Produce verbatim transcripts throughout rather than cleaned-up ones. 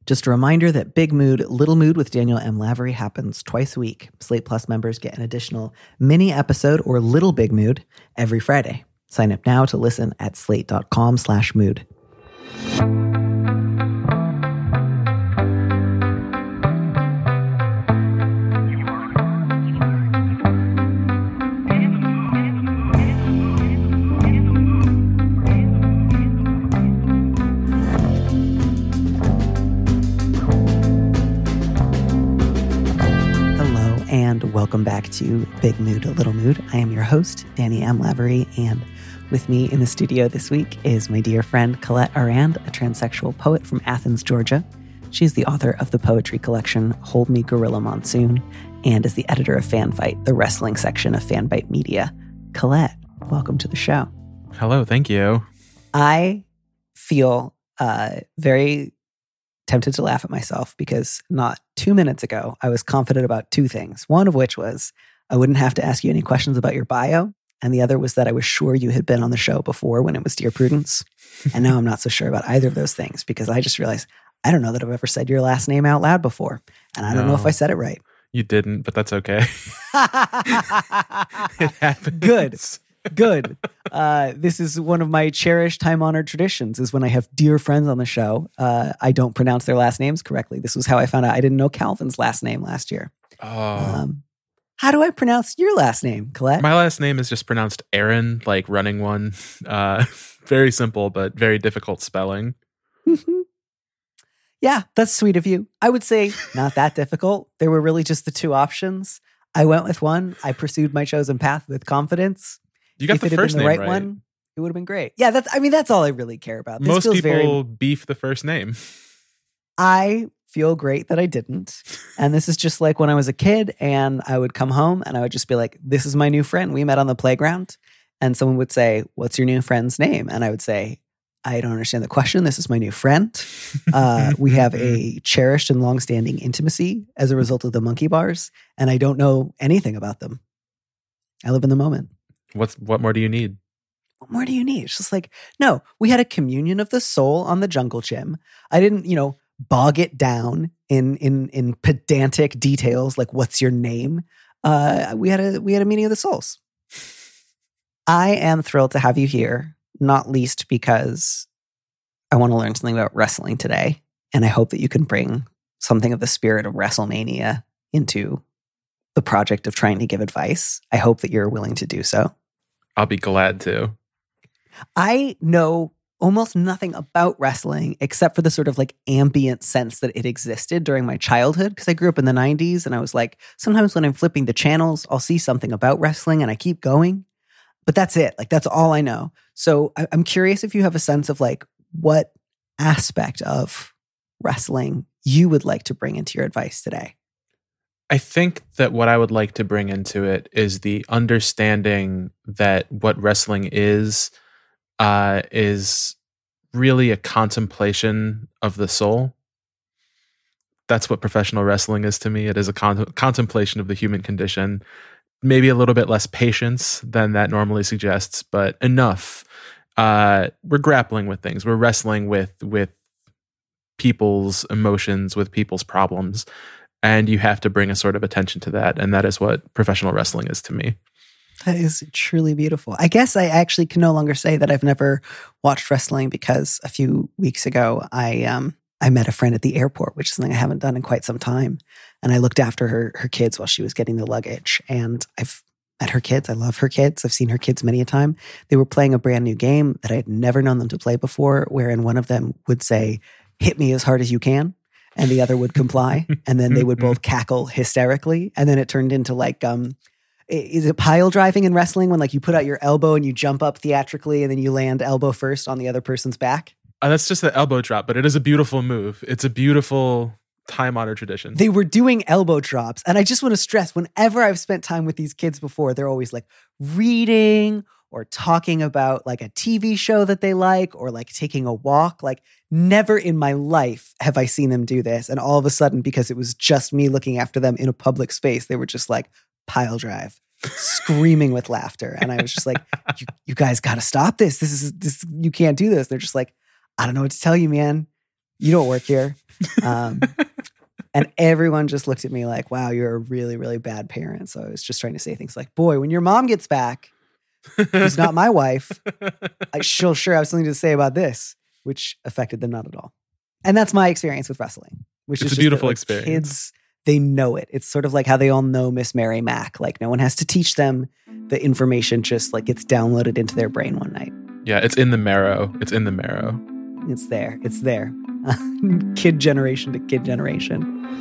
Just a reminder that Big Mood, Little Mood with Daniel M. Lavery happens twice a week. Slate Plus members get an additional mini episode or Little Big Mood every Friday. Sign up now to listen at slate.com slash mood. Welcome back to Big Mood, Little Mood. I am your host, Danny M. Lavery, and with me in the studio this week is my dear friend Colette Arand, a transsexual poet from Athens, Georgia. She's the author of the poetry collection Hold Me Gorilla Monsoon and is the editor of Fan Fight, the wrestling section of Fanbyte Media. Colette, welcome to the show. Hello, thank you. I feel uh, very tempted to laugh at myself because not two minutes ago, I was confident about two things. One of which was I wouldn't have to ask you any questions about your bio. And the other was that I was sure you had been on the show before when it was Dear Prudence. And now I'm not so sure about either of those things because I just realized I don't know that I've ever said your last name out loud before. And I don't no, know if I said it right. You didn't, but that's okay. It happens. Good. Good. Uh, this is one of my cherished, time-honored traditions is when I have dear friends on the show, uh, I don't pronounce their last names correctly. This was how I found out I didn't know Calvin's last name last year. Oh. Um, how do I pronounce your last name, Colette? My last name is just pronounced Aaron, like running one. Uh, very simple, but very difficult spelling. Yeah, that's sweet of you. I would say not that difficult. There were really just the two options. I went with one. I pursued my chosen path with confidence. You got if the it had first been the name right, right one, it would have been great. Yeah, that's. I mean, that's all I really care about. This Most feels people very, beef the first name. I feel great that I didn't. And this is just like when I was a kid and I would come home and I would just be like, this is my new friend. We met on the playground. And someone would say, what's your new friend's name? And I would say, I don't understand the question. This is my new friend. Uh, we have a cherished and longstanding intimacy as a result of the monkey bars. And I don't know anything about them. I live in the moment. What's What more do you need? What more do you need? It's just like, no, we had a communion of the soul on the jungle gym. I didn't, you know, bog it down in in in pedantic details like what's your name. Uh, we had a we had a meeting of the souls. I am thrilled to have you here, not least because I want to learn something about wrestling today, and I hope that you can bring something of the spirit of WrestleMania into the project of trying to give advice. I hope that you're willing to do so. I'll be glad to. I know almost nothing about wrestling except for the sort of like ambient sense that it existed during my childhood because I grew up in the nineties and I was like, sometimes when I'm flipping the channels, I'll see something about wrestling and I keep going. But that's it. Like, that's all I know. So I- I'm curious if you have a sense of like what aspect of wrestling you would like to bring into your advice today. I think that what I would like to bring into it is the understanding that what wrestling is, uh, is really a contemplation of the soul. That's what professional wrestling is to me. It is a con- contemplation of the human condition. Maybe a little bit less patience than that normally suggests, but enough. Uh, we're grappling with things. We're wrestling with with people's emotions, with people's problems. And you have to bring a sort of attention to that. And that is what professional wrestling is to me. That is truly beautiful. I guess I actually can no longer say that I've never watched wrestling because a few weeks ago, I um I met a friend at the airport, which is something I haven't done in quite some time. And I looked after her her kids while she was getting the luggage. And I've met her kids. I love her kids. I've seen her kids many a time. They were playing a brand new game that I had never known them to play before, wherein one of them would say, hit me as hard as you can. And the other would comply. And then they would both cackle hysterically. And then it turned into like, um, is it pile driving in wrestling when like you put out your elbow and you jump up theatrically and then you land elbow first on the other person's back? Uh, that's just the elbow drop, but it is a beautiful move. It's a beautiful time-honored tradition. They were doing elbow drops. And I just want to stress, whenever I've spent time with these kids before, they're always like reading or talking about like a T V show that they like or like taking a walk. Like never in my life have I seen them do this. And all of a sudden, because it was just me looking after them in a public space, they were just like pile drive, screaming with laughter. And I was just like, you, you guys got to stop this. This is this. You can't do this. They're just like, I don't know what to tell you, man. You don't work here. Um, and everyone just looked at me like, wow, you're a really, really bad parent. So I was just trying to say things like, boy, when your mom gets back, who's not my wife, I, she'll sure have something to say about this, which affected them not at all. And that's my experience with wrestling, which it's is a beautiful that, like, experience. Kids, they know it. It's sort of like how they all know Miss Mary Mack. Like no one has to teach them. The information just like gets downloaded into their brain one night. Yeah, it's in the marrow. It's in the marrow. It's there. It's there. Kid generation to kid generation.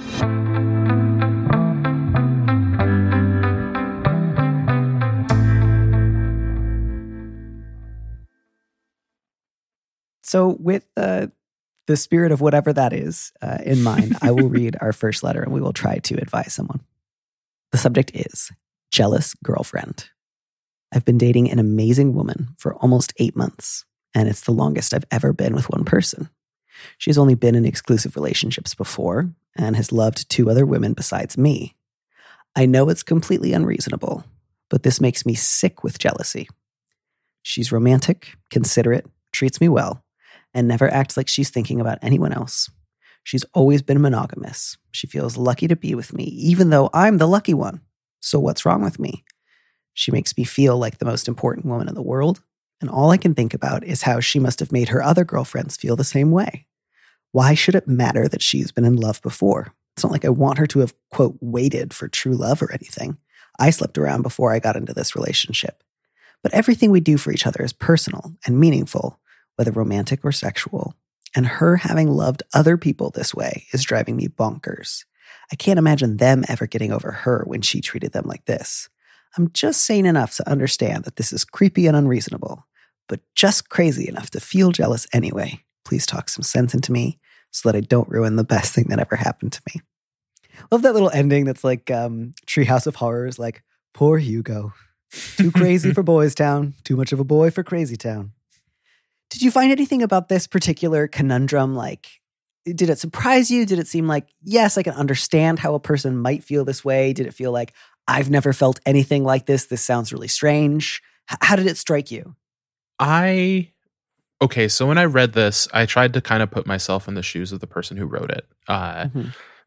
So with uh, the spirit of whatever that is uh, in mind, I will read our first letter and we will try to advise someone. The subject is Jealous Girlfriend. I've been dating an amazing woman for almost eight months, and it's the longest I've ever been with one person. She's only been in exclusive relationships before and has loved two other women besides me. I know it's completely unreasonable, but this makes me sick with jealousy. She's romantic, considerate, treats me well, and never acts like she's thinking about anyone else. She's always been monogamous. She feels lucky to be with me, even though I'm the lucky one. So what's wrong with me? She makes me feel like the most important woman in the world, and all I can think about is how she must have made her other girlfriends feel the same way. Why should it matter that she's been in love before? It's not like I want her to have, quote, waited for true love or anything. I slept around before I got into this relationship. But everything we do for each other is personal and meaningful, whether romantic or sexual. And her having loved other people this way is driving me bonkers. I can't imagine them ever getting over her when she treated them like this. I'm just sane enough to understand that this is creepy and unreasonable, but just crazy enough to feel jealous anyway. Please talk some sense into me so that I don't ruin the best thing that ever happened to me. Love that little ending that's like um, Treehouse of Horrors, like, poor Hugo. Too crazy for Boys Town, too much of a boy for Crazy Town. Did you find anything about this particular conundrum? Like, did it surprise you? Did it seem like, yes, I can understand how a person might feel this way? Did it feel like, I've never felt anything like this. This sounds really strange. H- how did it strike you? I, okay, so when I read this, I tried to kind of put myself in the shoes of the person who wrote it. Uh, mm-hmm.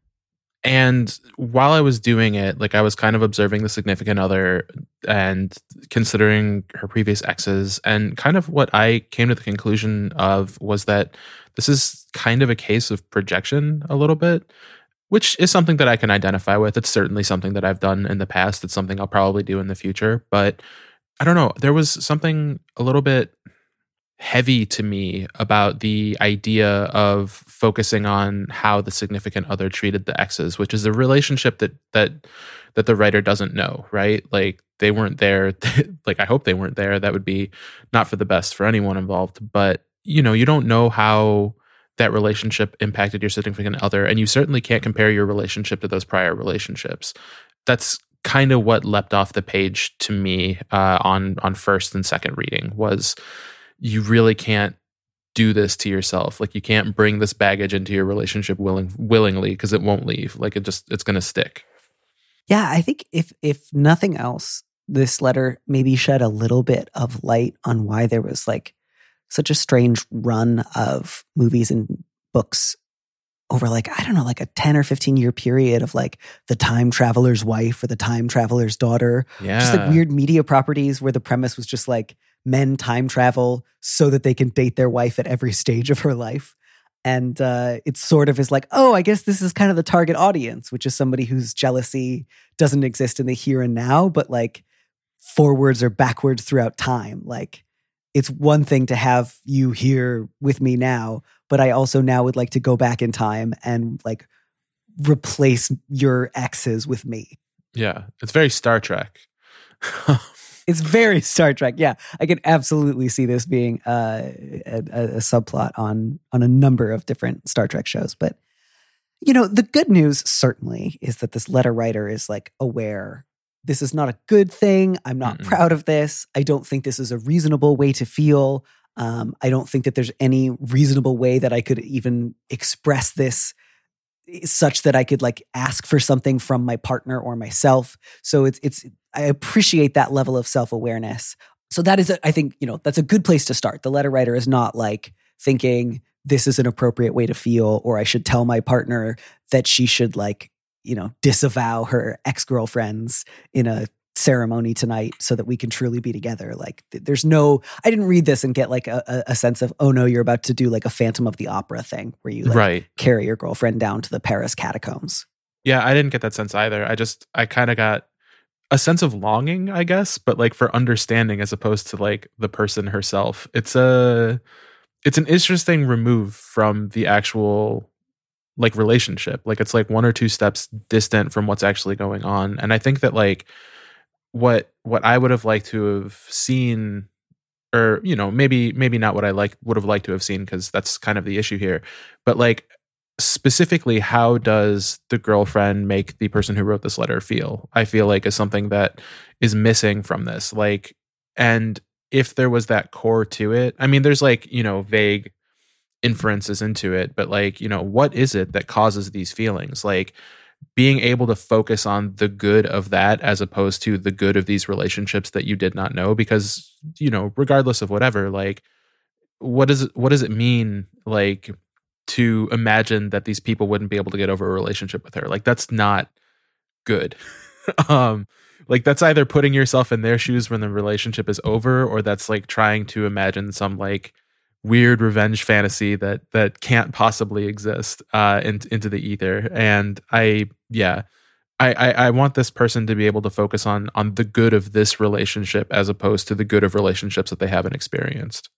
And while I was doing it, like I was kind of observing the significant other and considering her previous exes. And kind of what I came to the conclusion of was that this is kind of a case of projection a little bit, which is something that I can identify with. It's certainly something that I've done in the past. It's something I'll probably do in the future. But I don't know. There was something a little bit heavy to me about the idea of focusing on how the significant other treated the exes, which is a relationship that that that the writer doesn't know, right? Like they weren't there. Like I hope they weren't there. That would be not for the best for anyone involved. But you know, you don't know how that relationship impacted your significant other, and you certainly can't compare your relationship to those prior relationships. That's kind of what leapt off the page to me uh, on on first and second reading was you really can't do this to yourself. Like you can't bring this baggage into your relationship willing, willingly because it won't leave. Like it just, it's going to stick. Yeah, I think if if nothing else, this letter maybe shed a little bit of light on why there was like such a strange run of movies and books over like, I don't know, like a ten or fifteen year period of like the time traveler's wife or the time traveler's daughter. Yeah. Just like weird media properties where the premise was just like men time travel so that they can date their wife at every stage of her life. And uh, it sort of is like, oh, I guess this is kind of the target audience, which is somebody whose jealousy doesn't exist in the here and now, but like forwards or backwards throughout time. Like it's one thing to have you here with me now, but I also now would like to go back in time and like replace your exes with me. Yeah, it's very Star Trek. It's very Star Trek. Yeah, I can absolutely see this being uh, a, a, a subplot on on a number of different Star Trek shows. But, you know, the good news certainly is that this letter writer is like aware. This is not a good thing. I'm not Mm-mm. proud of this. I don't think this is a reasonable way to feel. Um, I don't think that there's any reasonable way that I could even express this such that I could like ask for something from my partner or myself. So it's, it's, I appreciate that level of self-awareness. So that is, a, I think, you know, that's a good place to start. The letter writer is not like thinking this is an appropriate way to feel, or I should tell my partner that she should like, you know, disavow her ex-girlfriends in a ceremony tonight so that we can truly be together. Like th- there's no, I didn't read this and get like a, a sense of, oh no, you're about to do like a Phantom of the Opera thing where you like right. carry your girlfriend down to the Paris catacombs. Yeah, I didn't get that sense either. I just, I kind of got a sense of longing, I guess, but like for understanding as opposed to like the person herself. It's a, it's an interesting remove from the actual like relationship. Like it's like one or two steps distant from what's actually going on. And I think that like what what I would have liked to have seen, or you know, maybe maybe not what I like would have liked to have seen, because that's kind of the issue here. But like specifically, how does the girlfriend make the person who wrote this letter feel? I feel like is something that is missing from this. Like, and if there was that core to it, I mean, there's like, you know, vague inferences into it, but like, you know, what is it that causes these feelings? Like being able to focus on the good of that as opposed to the good of these relationships that you did not know, because, you know, regardless of whatever, like what does it, what does it mean like to imagine that these people wouldn't be able to get over a relationship with her? Like that's not good. um like that's either putting yourself in their shoes when the relationship is over, or that's like trying to imagine some like weird revenge fantasy that that can't possibly exist uh in, into the ether. And I yeah I, I I want this person to be able to focus on on the good of this relationship as opposed to the good of relationships that they haven't experienced.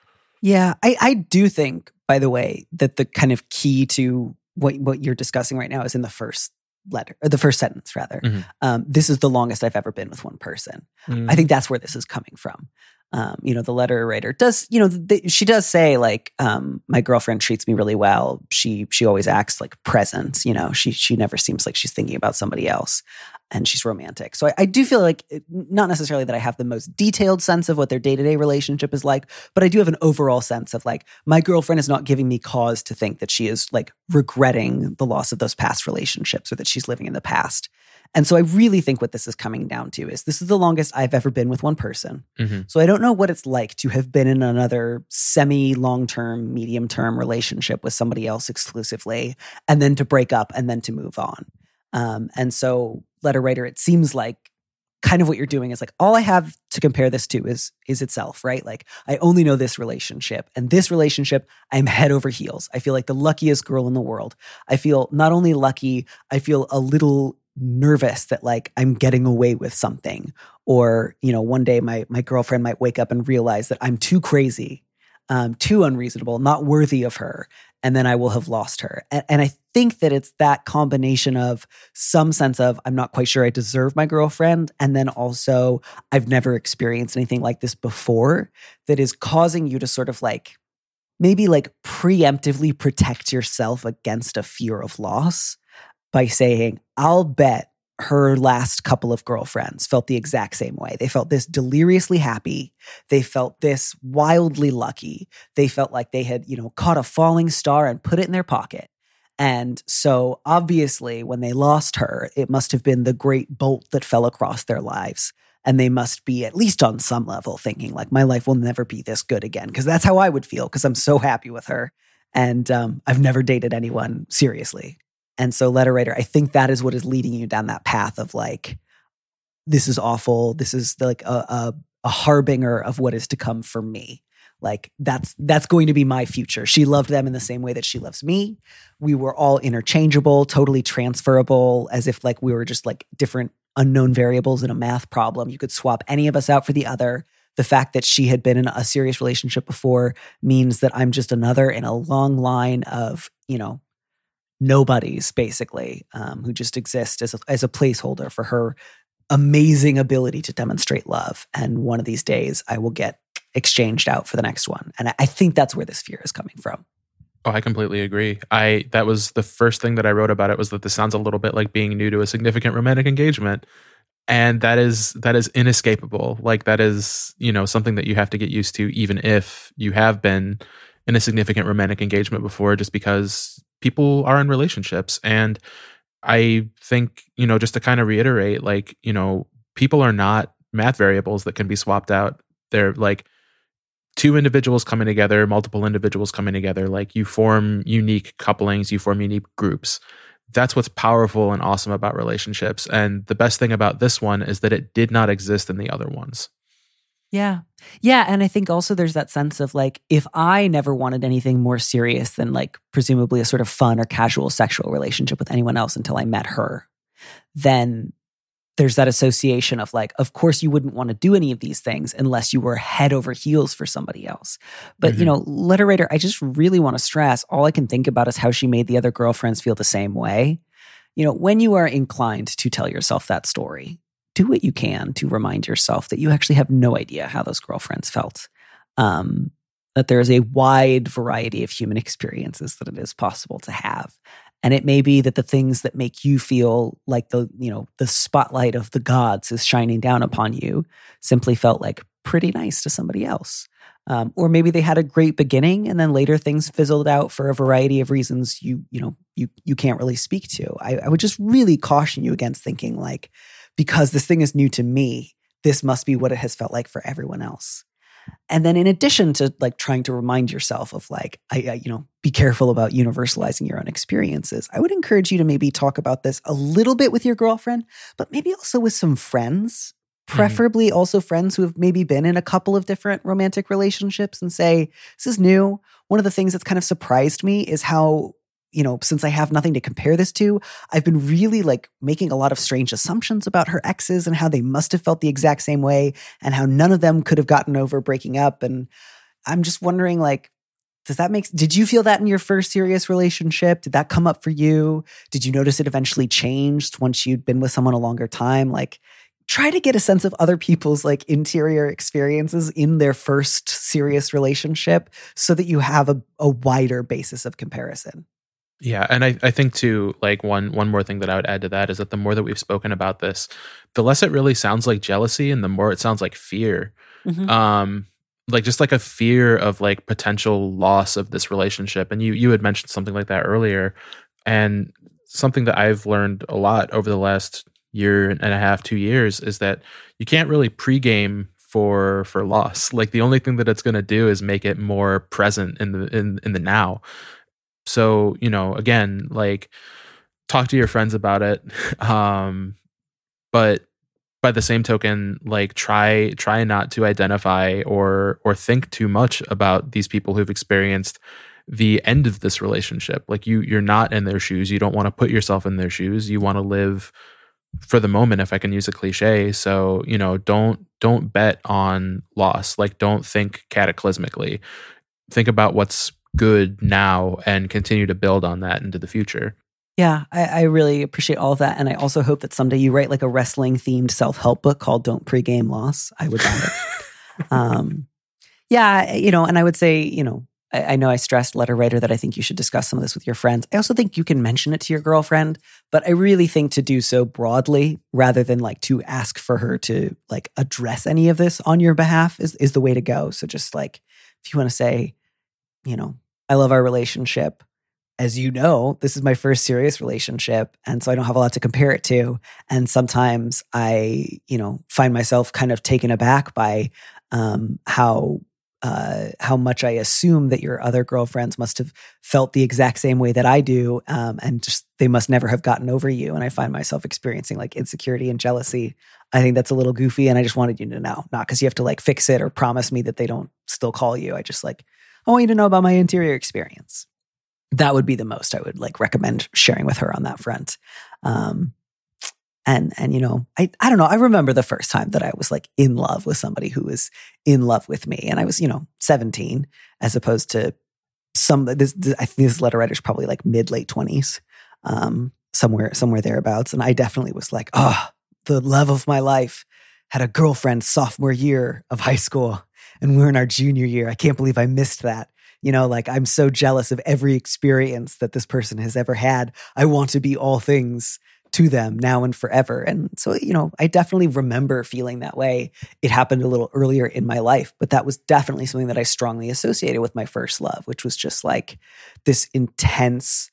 Yeah, I, I do think, by the way, that the kind of key to what what you're discussing right now is in the first letter, or the first sentence rather. Mm-hmm. Um, this is the longest I've ever been with one person. Mm-hmm. I think that's where this is coming from. Um, you know, the letter writer does, you know, the, she does say like, um, my girlfriend treats me really well. She, she always acts like present, you know, she, she never seems like she's thinking about somebody else, and she's romantic. So I, I do feel like it, not necessarily that I have the most detailed sense of what their day-to-day relationship is like, but I do have an overall sense of like, my girlfriend is not giving me cause to think that she is like regretting the loss of those past relationships or that she's living in the past. And so I really think what this is coming down to is this is the longest I've ever been with one person. Mm-hmm. So I don't know what it's like to have been in another semi-long-term, medium-term relationship with somebody else exclusively, and then to break up and then to move on. Um, and so, letter writer, it seems like kind of what you're doing is like, all I have to compare this to is is itself, right? Like I only know this relationship, and this relationship, I'm head over heels. I feel like the luckiest girl in the world. I feel not only lucky, I feel a little nervous that like I'm getting away with something, or you know, one day my my girlfriend might wake up and realize that I'm too crazy, um, too unreasonable, not worthy of her, and then I will have lost her. And, and I think that it's that combination of some sense of I'm not quite sure I deserve my girlfriend, and then also I've never experienced anything like this before, that is causing you to sort of like maybe like preemptively protect yourself against a fear of loss by saying, I'll bet her last couple of girlfriends felt the exact same way. They felt this deliriously happy. They felt this wildly lucky. They felt like they had, you know, caught a falling star and put it in their pocket. And so obviously when they lost her, it must have been the great bolt that fell across their lives. And they must be, at least on some level, thinking like, my life will never be this good again. Because that's how I would feel, because I'm so happy with her. And um, I've never dated anyone seriously. And so, letter writer, I think that is what is leading you down that path of like, this is awful. This is like a, a, a harbinger of what is to come for me. Like that's that's going to be my future. She loved them in the same way that she loves me. We were all interchangeable, totally transferable, as if like we were just like different unknown variables in a math problem. You could swap any of us out for the other. The fact that she had been in a serious relationship before means that I'm just another in a long line of, you know, nobodies, basically, um, who just exist as a, as a placeholder for her amazing ability to demonstrate love. And one of these days I will get exchanged out for the next one. And I, I think that's where this fear is coming from. Oh, I completely agree. I that was the first thing that I wrote about it, was that this sounds a little bit like being new to a significant romantic engagement. And that is that is inescapable. Like that is, you know, something that you have to get used to, even if you have been in a significant romantic engagement before, just because people are in relationships. And I think, you know, just to kind of reiterate, like, you know, people are not math variables that can be swapped out. They're like, two individuals coming together, multiple individuals coming together, like you form unique couplings, you form unique groups. That's what's powerful and awesome about relationships. And the best thing about this one is that it did not exist in the other ones. Yeah. Yeah. And I think also there's that sense of like, if I never wanted anything more serious than like presumably a sort of fun or casual sexual relationship with anyone else until I met her, then there's that association of like, of course you wouldn't want to do any of these things unless you were head over heels for somebody else. But, mm-hmm. you know, letter writer, I just really want to stress, all I can think about is how she made the other girlfriends feel the same way. You know, when you are inclined to tell yourself that story, do what you can to remind yourself that you actually have no idea how those girlfriends felt. Um, that there is a wide variety of human experiences that it is possible to have. And it may be that the things that make you feel like the, you know, the spotlight of the gods is shining down upon you simply felt like pretty nice to somebody else. Um, or maybe they had a great beginning and then later things fizzled out for a variety of reasons you, you know, you you can't really speak to. I, I would just really caution you against thinking like, because this thing is new to me, this must be what it has felt like for everyone else. And then in addition to like trying to remind yourself of like, I, I, you know, be careful about universalizing your own experiences, I would encourage you to maybe talk about this a little bit with your girlfriend, but maybe also with some friends, preferably mm-hmm. also friends who have maybe been in a couple of different romantic relationships and say, this is new. One of the things that's kind of surprised me is how, you know, since I have nothing to compare this to, I've been really like making a lot of strange assumptions about her exes and how they must have felt the exact same way and how none of them could have gotten over breaking up. And I'm just wondering, like, does that make, did you feel that in your first serious relationship? Did that come up for you? Did you notice it eventually changed once you'd been with someone a longer time? Like, try to get a sense of other people's like interior experiences in their first serious relationship so that you have a, a wider basis of comparison. Yeah, and I, I think too, like one one more thing that I would add to that is that the more that we've spoken about this, the less it really sounds like jealousy and the more it sounds like fear. Mm-hmm. Um, like just like a fear of like potential loss of this relationship. And you you had mentioned something like that earlier. And something that I've learned a lot over the last year and a half, two years is that you can't really pregame for for loss. Like the only thing that it's gonna do is make it more present in the in, in the now. So, you know, again, like talk to your friends about it. Um, but by the same token, like try try not to identify or or think too much about these people who've experienced the end of this relationship. Like you you're not in their shoes. You don't want to put yourself in their shoes. You want to live for the moment, if I can use a cliche. So, you know, don't don't bet on loss. Like don't think cataclysmically. Think about what's good now and continue to build on that into the future. Yeah, I, I really appreciate all of that. And I also hope that someday you write like a wrestling themed self-help book called Don't Pregame Loss. I would buy it. um, yeah, you know, and I would say, you know, I, I know I stressed, letter writer, that I think you should discuss some of this with your friends. I also think you can mention it to your girlfriend, but I really think to do so broadly rather than like to ask for her to like address any of this on your behalf is, is the way to go. So just like, if you want to say, you know, I love our relationship. As you know, this is my first serious relationship. And so I don't have a lot to compare it to. And sometimes I, you know, find myself kind of taken aback by um, how uh, how much I assume that your other girlfriends must have felt the exact same way that I do. Um, and just they must never have gotten over you. And I find myself experiencing like insecurity and jealousy. I think that's a little goofy. And I just wanted you to know, not because you have to like fix it or promise me that they don't still call you. I just like, I want you to know about my interior experience. That would be the most I would like recommend sharing with her on that front. Um, and, and, you know, I, I don't know. I remember the first time that I was like in love with somebody who was in love with me. And I was, you know, seventeen as opposed to some, this, this I think this letter writer's probably like mid, late twenties, um, somewhere, somewhere thereabouts. And I definitely was like, oh, the love of my life. Had a girlfriend sophomore year of high school. And we're in our junior year. I can't believe I missed that. You know, like I'm so jealous of every experience that this person has ever had. I want to be all things to them now and forever. And so, you know, I definitely remember feeling that way. It happened a little earlier in my life, but that was definitely something that I strongly associated with my first love, which was just like this intense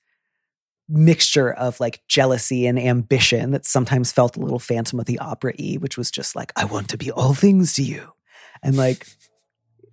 mixture of like jealousy and ambition that sometimes felt a little Phantom of the Opera-y, which was just like, I want to be all things to you. And like,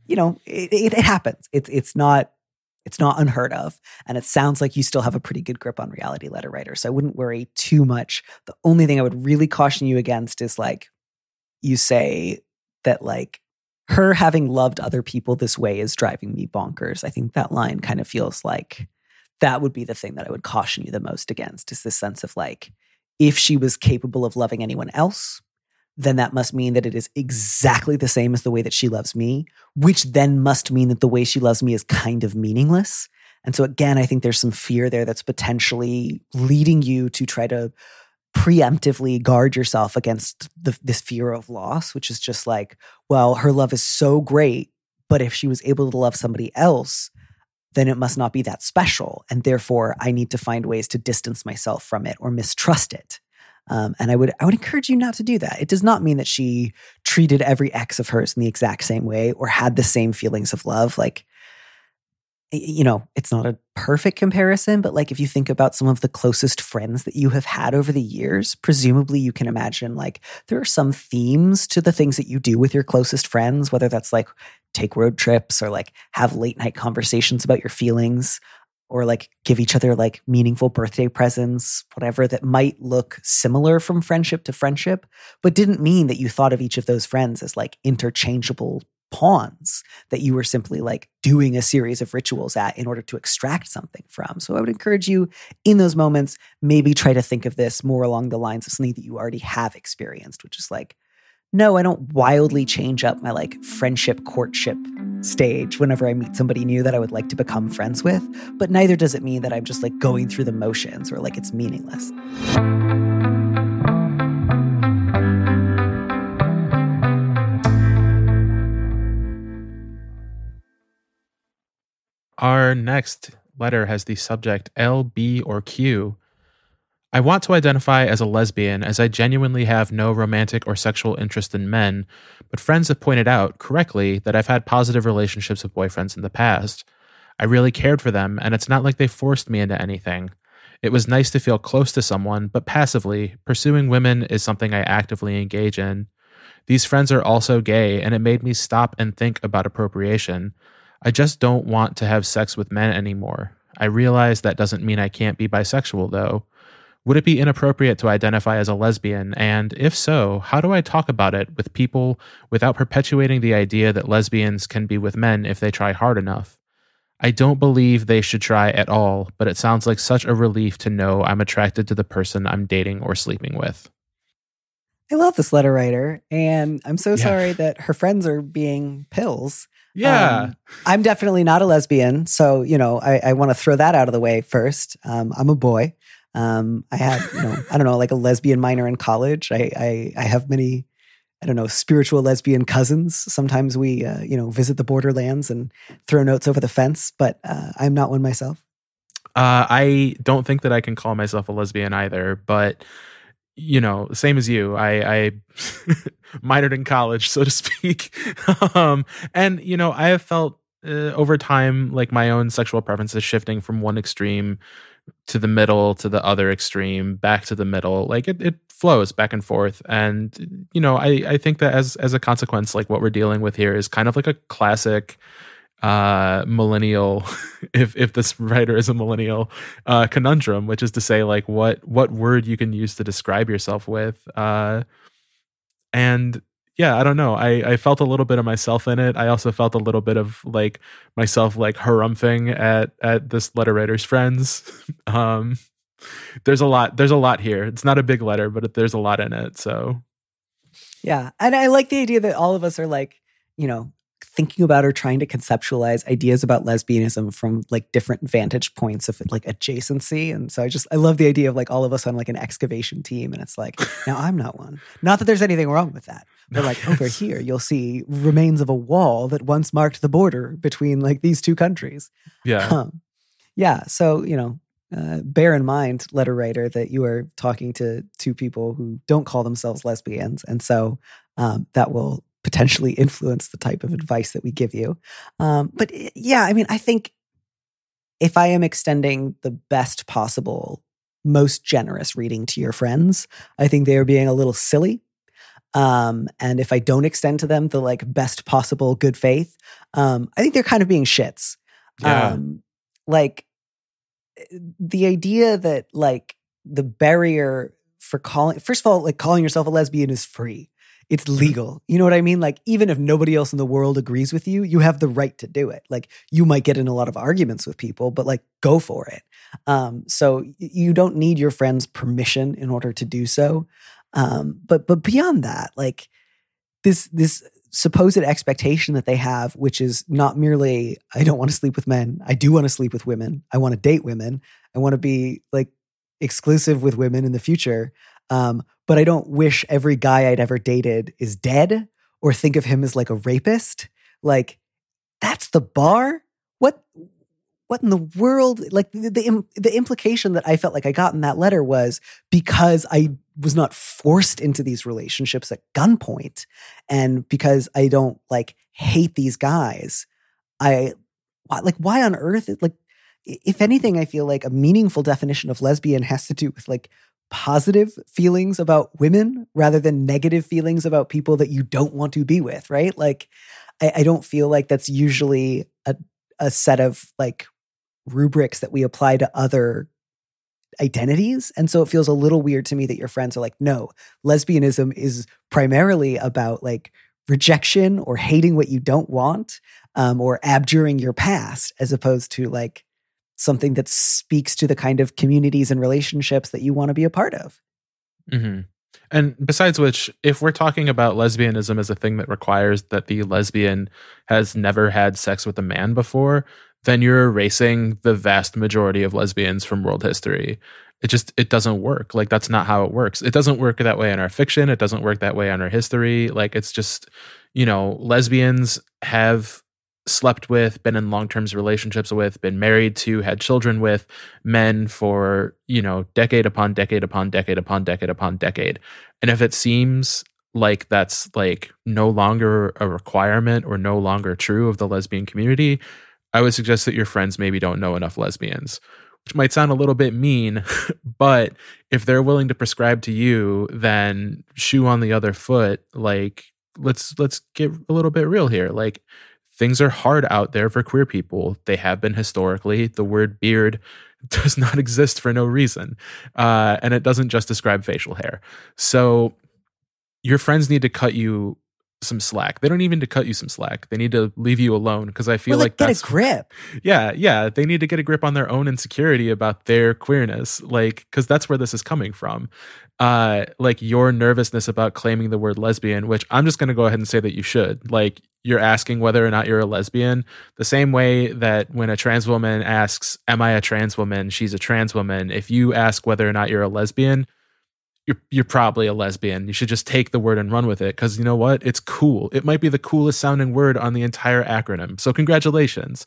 you know, it, it, it happens. It's it's not it's not unheard of, and it sounds like you still have a pretty good grip on reality, letter writer. So I wouldn't worry too much. The only thing I would really caution you against is like you say that like her having loved other people this way is driving me bonkers. I think that line kind of feels like that would be the thing that I would caution you the most against, is this sense of like, if she was capable of loving anyone else, then that must mean that it is exactly the same as the way that she loves me, which then must mean that the way she loves me is kind of meaningless. And so again, I think there's some fear there that's potentially leading you to try to preemptively guard yourself against the, this fear of loss, which is just like, well, her love is so great, but if she was able to love somebody else, then it must not be that special. And therefore, I need to find ways to distance myself from it or mistrust it. Um, and I would I would encourage you not to do that. It does not mean that she treated every ex of hers in the exact same way or had the same feelings of love. Like, you know, it's not a perfect comparison, but like if you think about some of the closest friends that you have had over the years, presumably you can imagine like there are some themes to the things that you do with your closest friends, whether that's like take road trips or like have late night conversations about your feelings or like give each other like meaningful birthday presents, whatever, that might look similar from friendship to friendship, but didn't mean that you thought of each of those friends as like interchangeable pawns that you were simply like doing a series of rituals at in order to extract something from. So I would encourage you in those moments, maybe try to think of this more along the lines of something that you already have experienced, which is like, no, I don't wildly change up my like friendship courtship stage whenever I meet somebody new that I would like to become friends with, but neither does it mean that I'm just like going through the motions or like it's meaningless. Our next letter has the subject L, B, or Q. I want to identify as a lesbian as I genuinely have no romantic or sexual interest in men, but friends have pointed out, correctly, that I've had positive relationships with boyfriends in the past. I really cared for them, and it's not like they forced me into anything. It was nice to feel close to someone, but passively, pursuing women is something I actively engage in. These friends are also gay, and it made me stop and think about appropriation. I just don't want to have sex with men anymore. I realize that doesn't mean I can't be bisexual, though. Would it be inappropriate to identify as a lesbian? And if so, how do I talk about it with people without perpetuating the idea that lesbians can be with men if they try hard enough? I don't believe they should try at all, but it sounds like such a relief to know I'm attracted to the person I'm dating or sleeping with. I love this letter writer, and I'm so Yeah. sorry that her friends are being pills. Yeah. Um, I'm definitely not a lesbian, so, you know, I, I want to throw that out of the way first. Um, I'm a boy. Um, I had, you know, I don't know, like a lesbian minor in college. I, I, I have many, I don't know, spiritual lesbian cousins. Sometimes we, uh, you know, visit the borderlands and throw notes over the fence, but uh, I'm not one myself. Uh, I don't think that I can call myself a lesbian either, but you know, same as you, I, I minored in college, so to speak. um, and, you know, I have felt uh, over time, like my own sexual preferences shifting from one extreme to the middle, to the other extreme, back to the middle. Like it, it flows back and forth. And, you know, I, I think that as, as a consequence, like what we're dealing with here is kind of like a classic uh millennial if if this writer is a millennial uh conundrum, which is to say like what what word you can use to describe yourself with. Uh and yeah, I don't know, I I felt a little bit of myself in it. I also felt a little bit of like myself like harumphing at at this letter writer's friends. um there's a lot there's a lot here. It's not a big letter, but there's a lot in it. So yeah, and I like the idea that all of us are like, you know, thinking about or trying to conceptualize ideas about lesbianism from like different vantage points of like adjacency. And so I just, I love the idea of like all of us on like an excavation team. And it's like, now I'm not one. Not that there's anything wrong with that, but like over here, you'll see remains of a wall that once marked the border between like these two countries. yeah. Um, yeah. So, you know, uh, bear in mind, letter writer, that you are talking to two people who don't call themselves lesbians. And so um, that will potentially influence the type of advice that we give you. Um, but yeah, I mean, I think if I am extending the best possible, most generous reading to your friends, I think they are being a little silly. Um, and if I don't extend to them the like best possible good faith, um, I think they're kind of being shits. Yeah. Um, like the idea that like the barrier for calling, first of all, like calling yourself a lesbian is free. It's legal. You know what I mean? Like, even if nobody else in the world agrees with you, you have the right to do it. Like, you might get in a lot of arguments with people, but like, go for it. Um, so you don't need your friend's permission in order to do so. Um, but but beyond that, like this this supposed expectation that they have, which is not merely, I don't want to sleep with men. I do want to sleep with women. I want to date women. I want to be like exclusive with women in the future. Um, but I don't wish every guy I'd ever dated is dead or think of him as like a rapist. Like, that's the bar? What what in the world? Like the, the, the implication that I felt like I got in that letter was because I was not forced into these relationships at gunpoint and because I don't like hate these guys, I like, why on earth? Like, if anything, I feel like a meaningful definition of lesbian has to do with like positive feelings about women rather than negative feelings about people that you don't want to be with, right? Like, I, I don't feel like that's usually a, a set of like rubrics that we apply to other identities. And so it feels a little weird to me that your friends are like, no, lesbianism is primarily about like rejection or hating what you don't want, um, or abjuring your past, as opposed to like something that speaks to the kind of communities and relationships that you want to be a part of. Mm-hmm. And besides which, if we're talking about lesbianism as a thing that requires that the lesbian has never had sex with a man before, then you're erasing the vast majority of lesbians from world history. It just, it doesn't work. Like, that's not how it works. It doesn't work that way in our fiction. It doesn't work that way in our history. Like, it's just, you know, lesbians have slept with, been in long-term relationships with, been married to, had children with men for, you know, decade upon decade upon decade upon decade upon decade. And if it seems like that's like no longer a requirement or no longer true of the lesbian community, I would suggest that your friends maybe don't know enough lesbians, which might sound a little bit mean, but if they're willing to prescribe to you, then shoe on the other foot. Like, let's let's get a little bit real here. Like, things are hard out there for queer people. They have been historically. The word beard does not exist for no reason. Uh, and it doesn't just describe facial hair. So your friends need to cut you some slack. They don't even need to cut you some slack. They need to leave you alone, because I feel well, like, like get that's a grip. Yeah, yeah. They need to get a grip on their own insecurity about their queerness, like, because that's where this is coming from. Uh, like your nervousness about claiming the word lesbian, which I'm just going to go ahead and say that you should. Like, you're asking whether or not you're a lesbian, the same way that when a trans woman asks, "Am I a trans woman?" She's a trans woman. If you ask whether or not you're a lesbian, You're, you're probably a lesbian. You should just take the word and run with it, because you know what? It's cool. It might be the coolest sounding word on the entire acronym. So congratulations.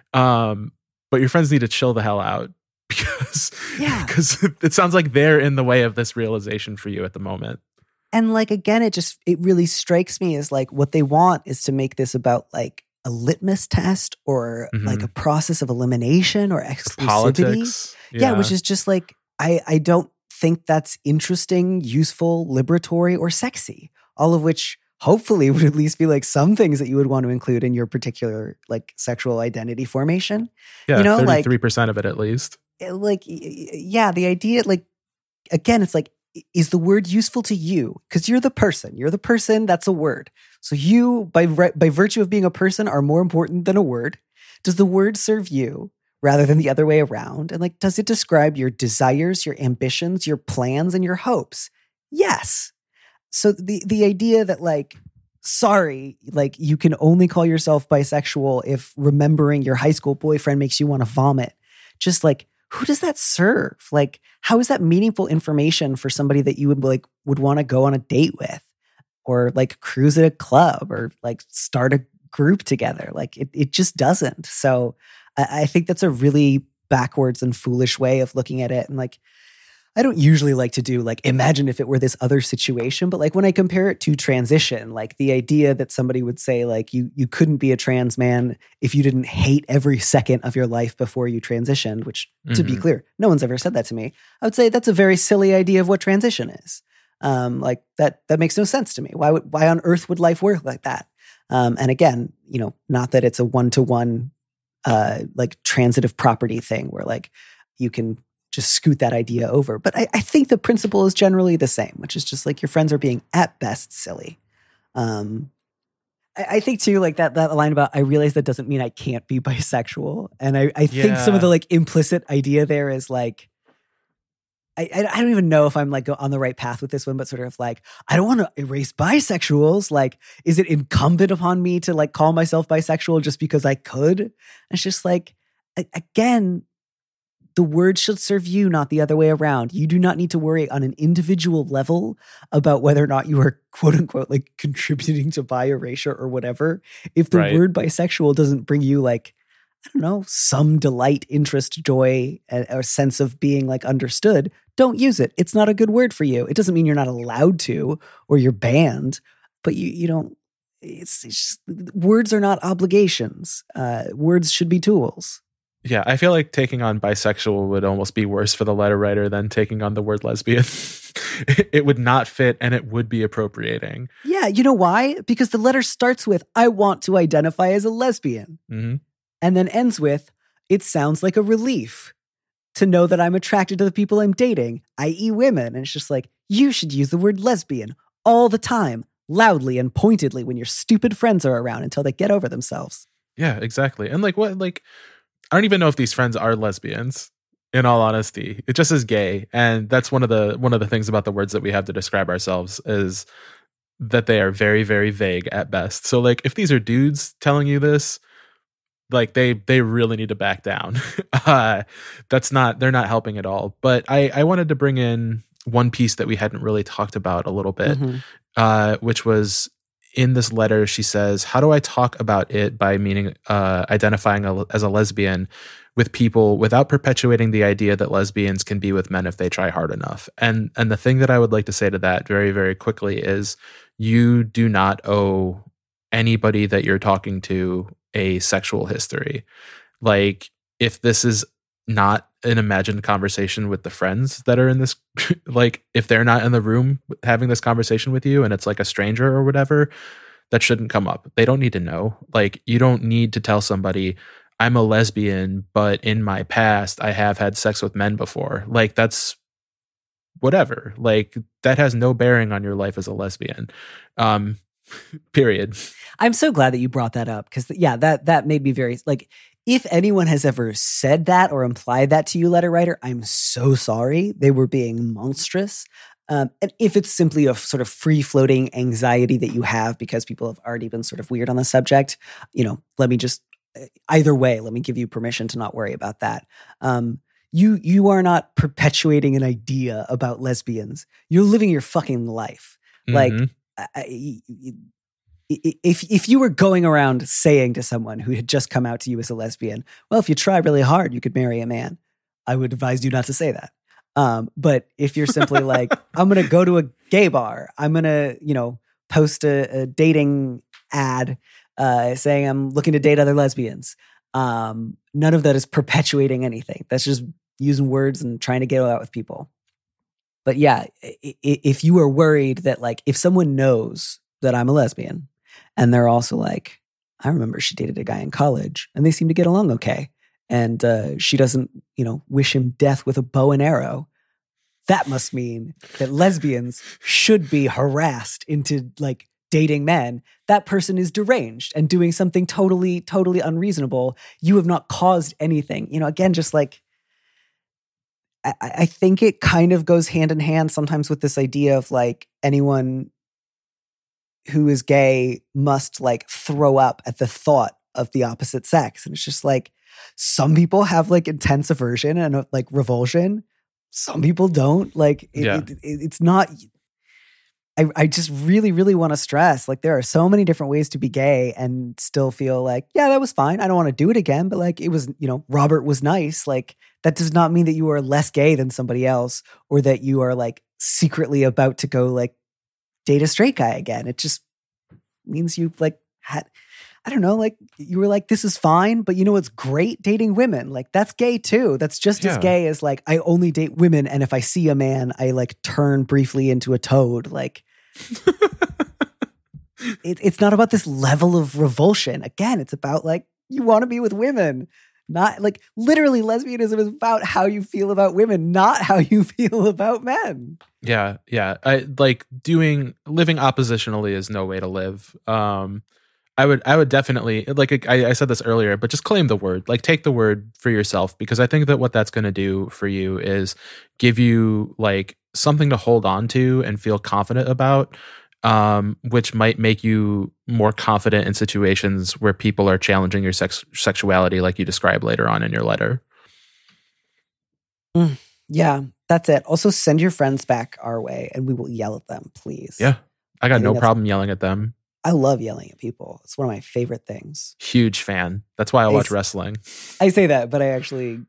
Um, but your friends need to chill the hell out, because, yeah. because it sounds like they're in the way of this realization for you at the moment. And like, again, it just, it really strikes me as like what they want is to make this about like a litmus test or mm-hmm. like a process of elimination or exclusivity. Politics. Yeah. yeah, which is just like, I, I don't think that's interesting, useful, liberatory, or sexy. All of which hopefully would at least be like some things that you would want to include in your particular like sexual identity formation. Yeah, you know, thirty-three percent of it at least. Like, yeah, the idea, like, again, it's like, is the word useful to you? Because you're the person. You're the person. That's a word. So you, by by virtue of being a person, are more important than a word. Does the word serve you rather than the other way around? And like, does it describe your desires, your ambitions, your plans, and your hopes? Yes. So the the idea that like, sorry, like you can only call yourself bisexual if remembering your high school boyfriend makes you want to vomit. Just like, who does that serve? Like, how is that meaningful information for somebody that you would like would want to go on a date with, or like cruise at a club, or like start a group together? Like, it it just doesn't. So I, I think that's a really backwards and foolish way of looking at it. And like, I don't usually like to do like, imagine if it were this other situation, but like when I compare it to transition, like the idea that somebody would say like, you you couldn't be a trans man if you didn't hate every second of your life before you transitioned, which mm-hmm. to be clear, no one's ever said that to me. I would say that's a very silly idea of what transition is. Um, like that, that makes no sense to me. Why would, why on earth would life work like that? Um, and again, you know, not that it's a one-to-one, uh, like transitive property thing where like you can just scoot that idea over. But I, I think the principle is generally the same, which is just like your friends are being at best silly. Um, I, I think too, like that, that line about, I realize that doesn't mean I can't be bisexual. And I, I think Yeah. some of the like implicit idea there is like, I, I don't even know if I'm like on the right path with this one, but sort of like, I don't want to erase bisexuals. Like, is it incumbent upon me to like call myself bisexual just because I could? And it's just like, again, the word should serve you, not the other way around. You do not need to worry on an individual level about whether or not you are quote unquote like contributing to bi erasure or whatever. If the Right. word bisexual doesn't bring you like, I don't know, some delight, interest, joy, or sense of being like understood, don't use it. It's not a good word for you. It doesn't mean you're not allowed to or you're banned, but you you don't, it's, it's just, words are not obligations. Uh, words should be tools. Yeah, I feel like taking on bisexual would almost be worse for the letter writer than taking on the word lesbian. It would not fit and it would be appropriating. Yeah, you know why? Because the letter starts with, I want to identify as a lesbian. Mm-hmm. And then ends with, it sounds like a relief to know that I'm attracted to the people I'm dating, that is women. And it's just like, you should use the word lesbian all the time, loudly and pointedly when your stupid friends are around until they get over themselves. Yeah, exactly. And like what, like, I don't even know if these friends are lesbians, in all honesty. It just is gay. And that's one of the one of the things about the words that we have to describe ourselves is that they are very, very vague at best. So like if these are dudes telling you this, like they they really need to back down. uh, that's not, they're not helping at all. But I, I wanted to bring in one piece that we hadn't really talked about a little bit, Mm-hmm. uh, which was in this letter, she says, how do I talk about it by meaning uh, identifying a, as a lesbian with people without perpetuating the idea that lesbians can be with men if they try hard enough? And and the thing that I would like to say to that very, very quickly is you do not owe anybody that you're talking to a sexual history. Like if this is not an imagined conversation with the friends that are in this, like if they're not in the room having this conversation with you and it's like a stranger or whatever, that shouldn't come up. They don't need to know. Like you don't need to tell somebody I'm a lesbian, but in my past I have had sex with men before. Like that's whatever. Like that has no bearing on your life as a lesbian. Um, period. I'm so glad that you brought that up because yeah, that that made me very like, if anyone has ever said that or implied that to you, letter writer, I'm so sorry. They were being monstrous. Um, and if it's simply a sort of free-floating anxiety that you have because people have already been sort of weird on the subject, you know, let me just, either way, let me give you permission to not worry about that. Um, you you are not perpetuating an idea about lesbians. You're living your fucking life. Mm-hmm. Like, I, I, If if you were going around saying to someone who had just come out to you as a lesbian, well, if you try really hard, you could marry a man, I would advise you not to say that. Um, but if you're simply like, I'm going to go to a gay bar, I'm going to, you know, post a, a dating ad uh, saying I'm looking to date other lesbians. Um, none of that is perpetuating anything. That's just using words and trying to get out with people. But yeah, if you are worried that like, if someone knows that I'm a lesbian, and they're also like, I remember she dated a guy in college and they seem to get along okay. And uh, she doesn't, you know, wish him death with a bow and arrow. That must mean that lesbians should be harassed into like dating men. That person is deranged and doing something totally, totally unreasonable. You have not caused anything. You know, again, just like, I, I think it kind of goes hand in hand sometimes with this idea of like anyone who is gay must like throw up at the thought of the opposite sex. And it's just like, some people have like intense aversion and like revulsion. Some people don't. Like, it, yeah. it, it, it's not, I, I just really, really want to stress, like, there are so many different ways to be gay and still feel like, yeah, that was fine. I don't want to do it again, but like, it was, you know, Robert was nice. Like, that does not mean that you are less gay than somebody else or that you are like secretly about to go like date a straight guy again. It just means you like had, I don't know, like you were like, this is fine, but you know what's great? Dating women. Like that's gay too. That's just yeah. as gay as like, I only date women. And if I see a man, I like turn briefly into a toad. Like it, it's not about this level of revulsion. Again, it's about like, you want to be with women. Not like literally lesbianism is about how you feel about women, not how you feel about men. Yeah. Yeah. I like doing, living oppositionally is no way to live. Um, I would, I would definitely like, I, I said this earlier, but just claim the word, like take the word for yourself, because I think that what that's going to do for you is give you like something to hold on to and feel confident about. Um, which might make you more confident in situations where people are challenging your sex sexuality, like you describe later on in your letter. Mm, yeah, that's it. Also, send your friends back our way, and we will yell at them, please. Yeah, I got I no problem yelling at them. I love yelling at people. It's one of my favorite things. Huge fan. That's why I, I watch wrestling. I say that, but I actually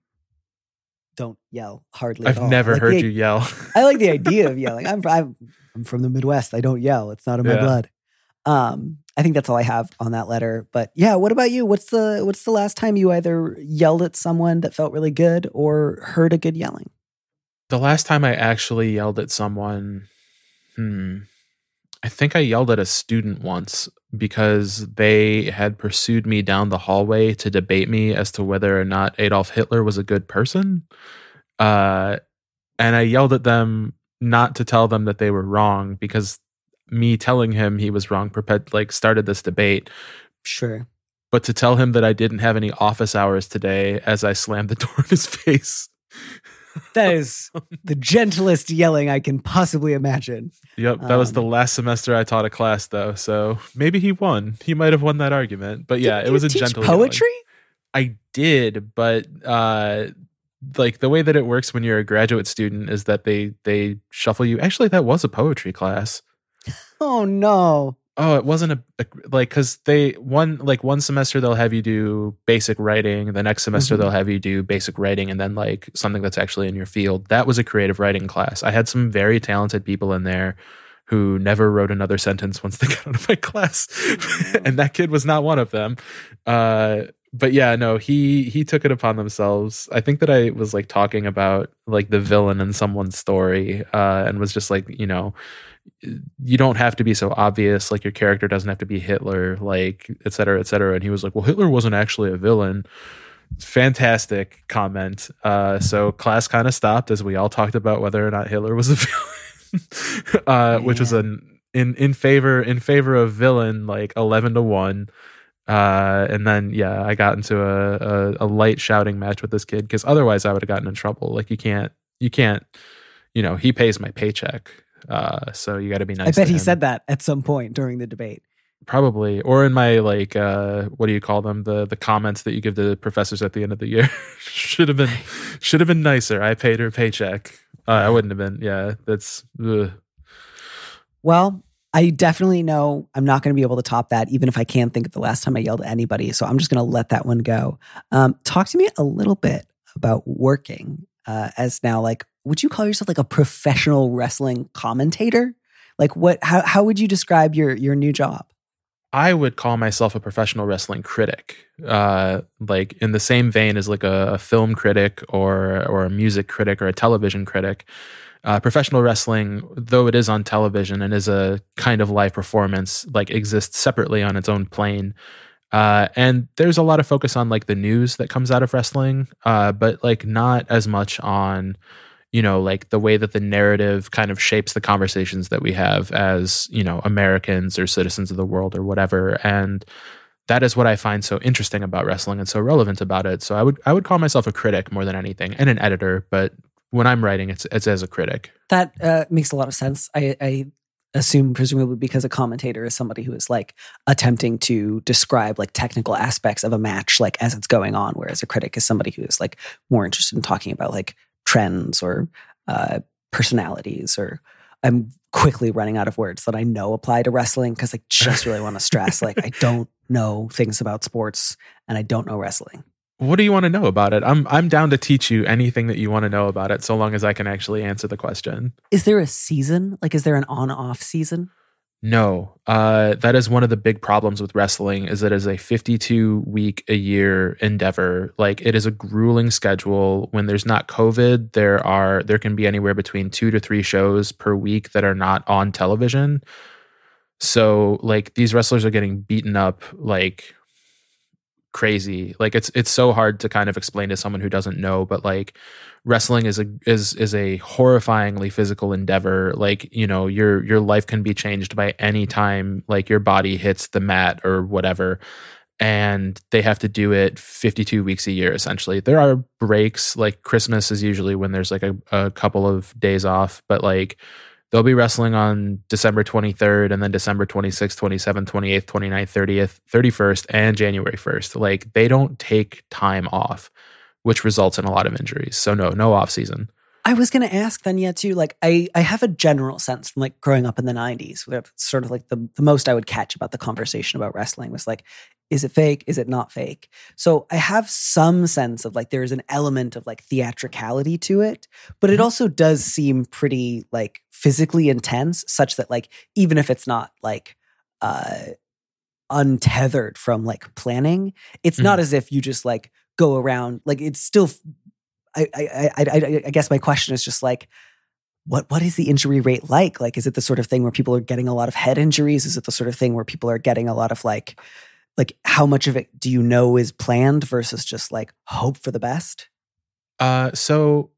don't yell hardly. I've at all. never like heard the, you yell. I like the idea of yelling. I'm, I'm I'm from the Midwest. I don't yell. It's not in my yeah. blood. Um, I think that's all I have on that letter. But yeah, what about you? What's the what's the last time you either yelled at someone that felt really good or heard a good yelling? The last time I actually yelled at someone, hmm, I think I yelled at a student once because they had pursued me down the hallway to debate me as to whether or not Adolf Hitler was a good person. Uh, and I yelled at them not to tell them that they were wrong, because me telling him he was wrong perpet- like started this debate. Sure. But to tell him that I didn't have any office hours today as I slammed the door in his face. That is the gentlest yelling I can possibly imagine. Yep. That um, was the last semester I taught a class, though. So maybe he won. He might have won that argument. But yeah, it was a gentle poetry? Yelling. I did, but uh, like the way that it works when you're a graduate student is that they they shuffle you. Actually, that was a poetry class. Oh no. Oh, it wasn't a, a like because they one like one semester they'll have you do basic writing, the next semester mm-hmm. they'll have you do basic writing, and then like something that's actually in your field. That was a creative writing class. I had some very talented people in there who never wrote another sentence once they got out of my class, mm-hmm. and that kid was not one of them. Uh, but yeah, no, he he took it upon themselves. I think that I was like talking about like the villain in someone's story, uh, and was just like, you know, you don't have to be so obvious. Like your character doesn't have to be Hitler, like et cetera, et cetera. And he was like, well, Hitler wasn't actually a villain. Fantastic comment. Uh, so class kind of stopped as we all talked about whether or not Hitler was a villain, uh, which was an in in favor in favor of villain, like eleven to one. Uh, and then, yeah, I got into a, a, a light shouting match with this kid because otherwise I would have gotten in trouble. Like you can't, you can't, you know, he pays my paycheck. Uh, so you got to be nice. I bet to he him. said that at some point during the debate. Probably, or in my like, uh, what do you call them? The the comments that you give to professors at the end of the year should have been should have been nicer. I paid her paycheck. Uh, I wouldn't have been. Yeah, that's. Ugh. Well, I definitely know I'm not going to be able to top that, even if I can't think of the last time I yelled at anybody. So I'm just going to let that one go. Um, talk to me a little bit about working uh, as now, like, would you call yourself like a professional wrestling commentator? Like what, how, how would you describe your, your new job? I would call myself a professional wrestling critic, uh, like in the same vein as like a, a film critic or, or a music critic or a television critic. Uh, professional wrestling, though it is on television and is a kind of live performance, like exists separately on its own plane. Uh, and there's a lot of focus on like the news that comes out of wrestling, uh, but like not as much on, you know, like the way that the narrative kind of shapes the conversations that we have as, you know, Americans or citizens of the world or whatever. And that is what I find so interesting about wrestling and so relevant about it. So I would I would call myself a critic more than anything, and an editor, but when I'm writing, it's it's as a critic. That uh, makes a lot of sense. I, I assume presumably because a commentator is somebody who is like attempting to describe like technical aspects of a match like as it's going on, whereas a critic is somebody who is like more interested in talking about like trends or uh, personalities. Or I'm quickly running out of words that I know apply to wrestling because I just really want to stress like I don't know things about sports and I don't know wrestling. What do you want to know about it? I'm I'm down to teach you anything that you want to know about it, so long as I can actually answer the question. Is there a season? Like, is there an on-off season? No, uh, that is one of the big problems with wrestling is that it is a fifty-two week a year endeavor. Like it is a grueling schedule. When there's not COVID, there are there can be anywhere between two to three shows per week that are not on television. So like these wrestlers are getting beaten up like crazy. Like it's it's so hard to kind of explain to someone who doesn't know, but like wrestling is a is is a horrifyingly physical endeavor. Like, you know, your your life can be changed by any time like your body hits the mat or whatever. And they have to do it fifty-two weeks a year essentially. There are breaks, like Christmas is usually when there's like a, a couple of days off, but like they'll be wrestling on December twenty-third and then December twenty-sixth, twenty-seventh, twenty-eighth, twenty-ninth, thirtieth, thirty-first, and January first. Like they don't take time off, which results in a lot of injuries. So no, no off season. I was going to ask then yet too, like I, I have a general sense from like growing up in the nineties, where it's sort of like the, the most I would catch about the conversation about wrestling was like, is it fake? Is it not fake? So I have some sense of like, there's an element of like theatricality to it, but it also does seem pretty like physically intense such that like, even if it's not like, uh, untethered from like planning, it's mm. not as if you just like go around, like it's still, I, I, I, I, I guess my question is just like, what, what is the injury rate like? Like, is it the sort of thing where people are getting a lot of head injuries? Is it the sort of thing where people are getting a lot of like, like how much of it do you know is planned versus just like hope for the best? Uh, so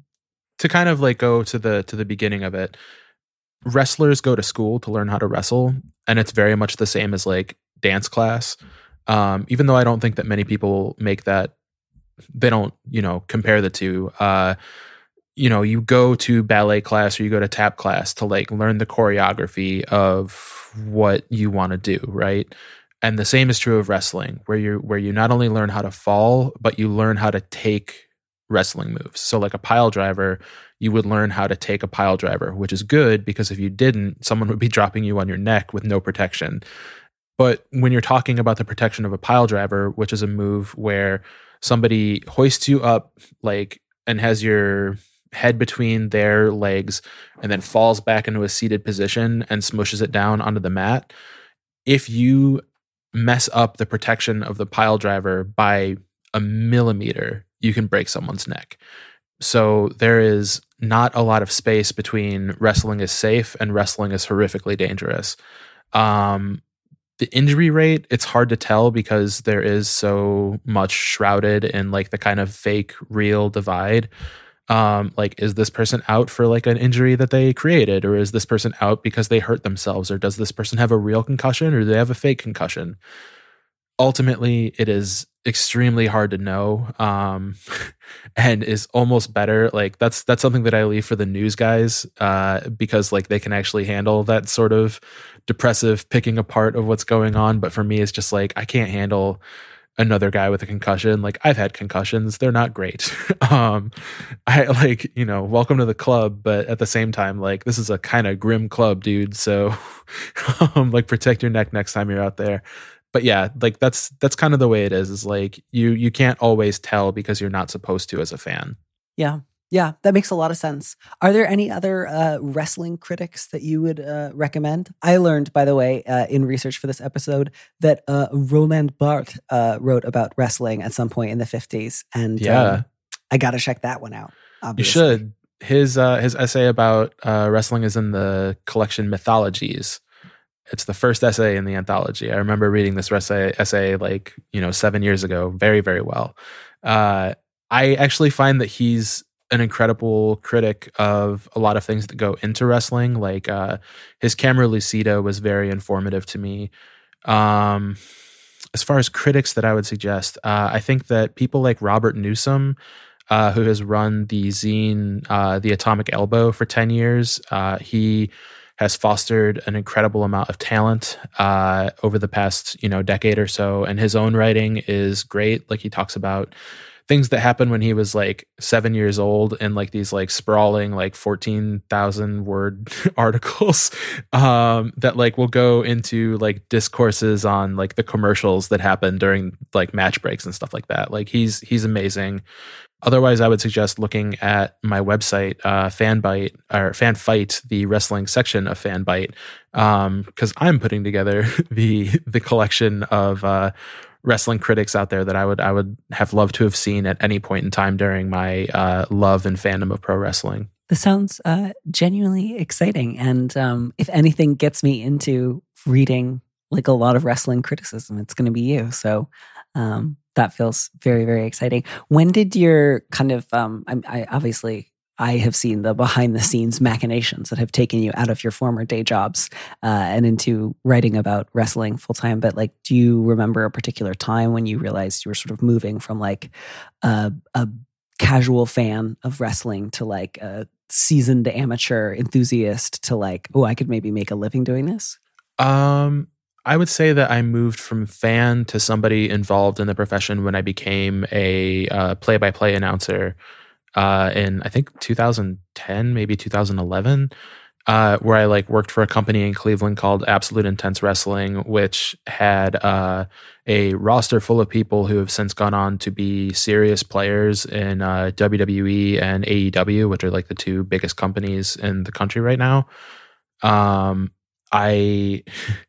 to kind of like go to the, to the beginning of it, wrestlers go to school to learn how to wrestle. And it's very much the same as like dance class. Um, even though I don't think that many people make that, they don't, you know, compare the two. Uh, you know, you go to ballet class or you go to tap class to like learn the choreography of what you want to do, right? And the same is true of wrestling, where you where you not only learn how to fall, but you learn how to take wrestling moves. So like a pile driver, you would learn how to take a pile driver, which is good because if you didn't, someone would be dropping you on your neck with no protection. But when you're talking about the protection of a pile driver, which is a move where somebody hoists you up like and has your head between their legs and then falls back into a seated position and smushes it down onto the mat. If you mess up the protection of the pile driver by a millimeter, you can break someone's neck. So there is not a lot of space between wrestling is safe and wrestling is horrifically dangerous. Um, The injury rate, it's hard to tell because there is so much shrouded in like the kind of fake real divide. Um, like, is this person out for like an injury that they created, or is this person out because they hurt themselves, or does this person have a real concussion, or do they have a fake concussion? Ultimately, it is extremely hard to know, um, and is almost better. Like that's that's something that I leave for the news guys, uh, because like they can actually handle that sort of depressive picking apart of what's going on. But for me, it's just like I can't handle another guy with a concussion. Like I've had concussions; they're not great. um, I like you know, welcome to the club, but at the same time, like this is a kind of grim club, dude. So, um, like protect your neck next time you're out there. But yeah, like that's that's kind of the way it is. Is like you you can't always tell because you're not supposed to as a fan. Yeah, yeah, that makes a lot of sense. Are there any other uh, wrestling critics that you would uh, recommend? I learned, by the way, uh, in research for this episode, that uh, Roland Barthes uh, wrote about wrestling at some point in the fifties, and yeah, um, I got to check that one out. Obviously. You should. His uh, his essay about uh, wrestling is in the collection Mythologies. It's the first essay in the anthology. I remember reading this essay, essay like, you know, seven years ago, very, very well. Uh, I actually find that he's an incredible critic of a lot of things that go into wrestling. Like uh, his Camera Lucida was very informative to me. Um, as far as critics that I would suggest, uh, I think that people like Robert Newsom, uh, who has run the zine, uh, The Atomic Elbow for ten years, uh, he has fostered an incredible amount of talent uh, over the past, you know, decade or so. And his own writing is great. Like he talks about things that happened when he was like seven years old and like these like sprawling, like fourteen thousand word articles um, that like will go into like discourses on like the commercials that happen during like match breaks and stuff like that. Like he's, he's amazing. Otherwise, I would suggest looking at my website, uh, Fanbyte or Fanfight, the wrestling section of Fanbyte, because um, I'm putting together the the collection of uh, wrestling critics out there that I would I would have loved to have seen at any point in time during my uh, love and fandom of pro wrestling. This sounds uh, genuinely exciting, and um, if anything gets me into reading like a lot of wrestling criticism, it's going to be you. So. Um, That feels very, very exciting. When did your kind of, um, I, I obviously, I have seen the behind the scenes machinations that have taken you out of your former day jobs uh, and into writing about wrestling full time. But like, do you remember a particular time when you realized you were sort of moving from like a, a casual fan of wrestling to like a seasoned amateur enthusiast to like, oh, I could maybe make a living doing this? Um, I would say that I moved from fan to somebody involved in the profession when I became a uh, play-by-play announcer uh, in, I think, two thousand ten, maybe two thousand eleven, uh, where I like worked for a company in Cleveland called Absolute Intense Wrestling, which had uh, a roster full of people who have since gone on to be serious players in uh, W W E and A E W, which are like the two biggest companies in the country right now. Um, I...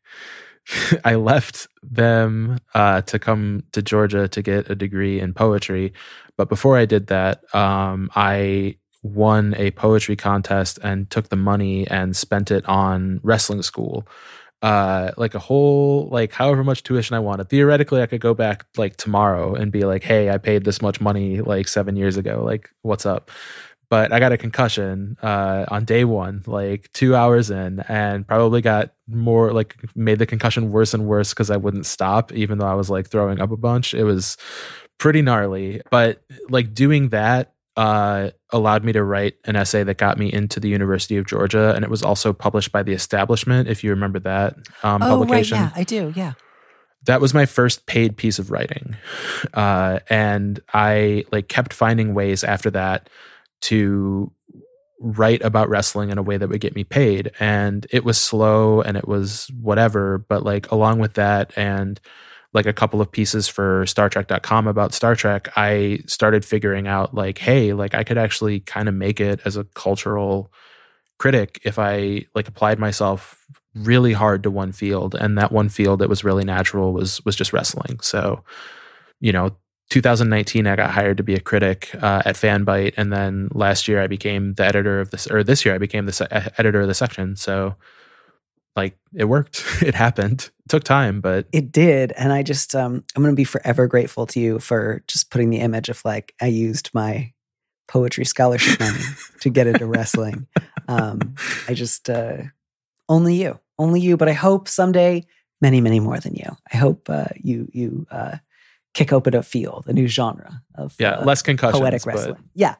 I left them uh, to come to Georgia to get a degree in poetry. But before I did that, um, I won a poetry contest and took the money and spent it on wrestling school. Uh, like a whole, like however much tuition I wanted. Theoretically, I could go back like tomorrow and be like, hey, I paid this much money like seven years ago. Like, what's up? But I got a concussion uh, on day one, like two hours in, and probably got more, like made the concussion worse and worse because I wouldn't stop, even though I was like throwing up a bunch. It was pretty gnarly. But like doing that uh, allowed me to write an essay that got me into the University of Georgia. And it was also published by The Establishment, if you remember that um, oh, publication. Right, yeah, I do, yeah. That was my first paid piece of writing. Uh, and I like kept finding ways after that to write about wrestling in a way that would get me paid. And it was slow and it was whatever, but like along with that and like a couple of pieces for Star Trek dot com about Star Trek, I started figuring out like, hey, like I could actually kind of make it as a cultural critic if I like applied myself really hard to one field. And that one field that was really natural was was just wrestling. So, you know, two thousand nineteen, I got hired to be a critic uh, at Fanbyte, and then last year I became the editor of this, or this year I became the se- editor of the section. So, like, it worked. It happened. It took time, but it did. And I just, um, I'm going to be forever grateful to you for just putting the image of like I used my poetry scholarship money to get into wrestling. Um, I just uh, only you, only you. But I hope someday many, many more than you. I hope uh, you you. Uh, kick open a field, a new genre of yeah, uh, less concussions, poetic wrestling. But... Yeah,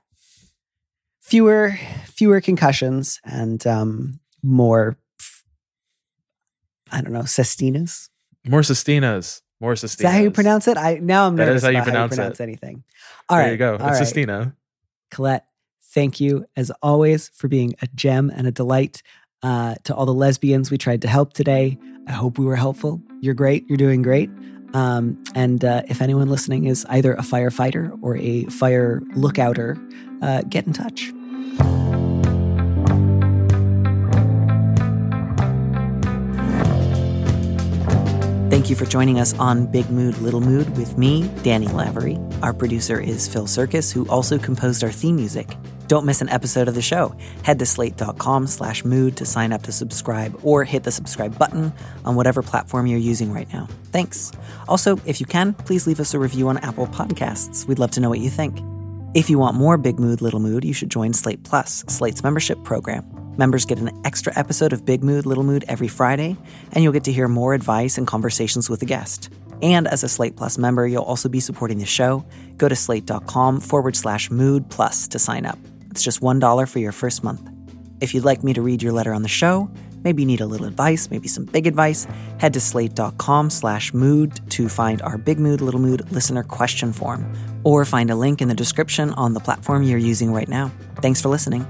fewer fewer concussions and um, more. I don't know, sestinas. More sestinas. More sestinas. Is that how you pronounce it? I now I'm nervous that is how you about pronounce, how you pronounce it. anything. All there right, you go. All it's right. Sestina. Colette, thank you as always for being a gem and a delight. Uh, to all the lesbians we tried to help today, I hope we were helpful. You're great. You're doing great. Um, and uh, if anyone listening is either a firefighter or a fire lookouter, uh, get in touch. Thank you for joining us on Big Mood, Little Mood with me, Danny Lavery. Our producer is Phil Circus, who also composed our theme music. Don't miss an episode of the show. Head to slate.com slash mood to sign up to subscribe or hit the subscribe button on whatever platform you're using right now. Thanks. Also, if you can, please leave us a review on Apple Podcasts. We'd love to know what you think. If you want more Big Mood, Little Mood, you should join Slate Plus, Slate's membership program. Members get an extra episode of Big Mood, Little Mood every Friday, and you'll get to hear more advice and conversations with a guest. And as a Slate Plus member, you'll also be supporting the show. Go to slate.com forward slash mood plus to sign up. It's just one dollar for your first month. If you'd like me to read your letter on the show, maybe you need a little advice, maybe some big advice, head to slate.com slash mood to find our Big Mood, Little Mood listener question form, or find a link in the description on the platform you're using right now. Thanks for listening.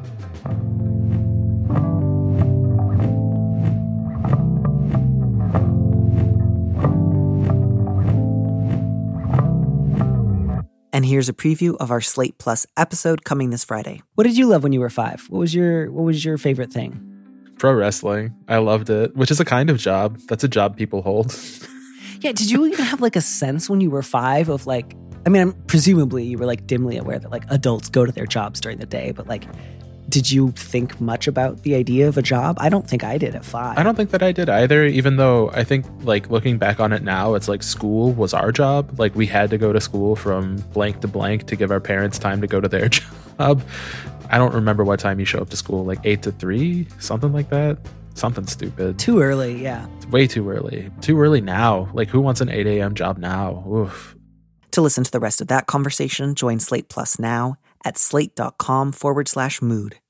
And here's a preview of our Slate Plus episode coming this Friday. What did you love when you were five? What was your What was your favorite thing? Pro wrestling. I loved it, which is a kind of job. That's a job people hold. Yeah, did you even have like a sense when you were five of like, I mean, presumably you were like dimly aware that like adults go to their jobs during the day, but like, did you think much about the idea of a job? I don't think I did at five. I don't think that I did either, even though I think like looking back on it now, it's like school was our job. Like we had to go to school from blank to blank to give our parents time to go to their job. I don't remember what time you show up to school, like eight to three, something like that. Something stupid. Too early, yeah. Way too early. Too early now. Like, who wants an eight a.m. job now? Oof. To listen to the rest of that conversation, join Slate Plus now at slate.com forward slash mood.